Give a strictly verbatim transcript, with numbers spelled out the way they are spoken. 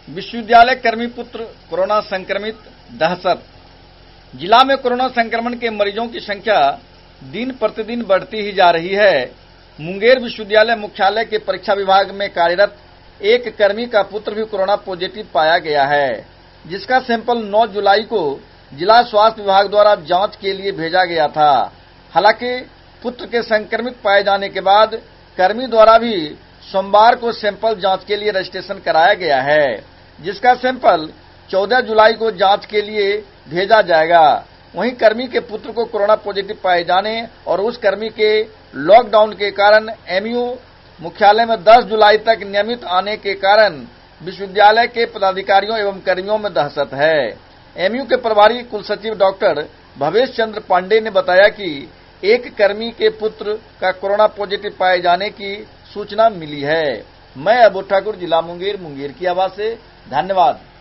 विश्वविद्यालय कर्मी पुत्र कोरोना संक्रमित, दहशत। जिला में कोरोना संक्रमण के मरीजों की संख्या दिन प्रतिदिन बढ़ती ही जा रही है। मुंगेर विश्वविद्यालय मुख्यालय के परीक्षा विभाग में कार्यरत एक कर्मी का पुत्र भी कोरोना पॉजिटिव पाया गया है, जिसका सैंपल नौ जुलाई को जिला स्वास्थ्य विभाग द्वारा जांच के लिए भेजा गया था। हालांकि पुत्र के संक्रमित पाए जाने के बाद कर्मी द्वारा भी सोमवार को सैंपल जांच के लिए रजिस्ट्रेशन कराया गया है, जिसका सैंपल चौदह जुलाई को जांच के लिए भेजा जाएगा। वहीं कर्मी के पुत्र को कोरोना पॉजिटिव पाए जाने और उस कर्मी के लॉकडाउन के कारण एमयू मुख्यालय में दस जुलाई तक नियमित आने के कारण विश्वविद्यालय के पदाधिकारियों एवं कर्मियों में दहशत है। एमयू के प्रभारी कुलसचिव डॉक्टर भवेश चंद्र पांडे ने बताया कि एक कर्मी के पुत्र का कोरोना पॉजिटिव पाए जाने की सूचना मिली है। मैं अबू ठाकुर, जिला मुंगेर, मुंगेर की आवाज से, धन्यवाद।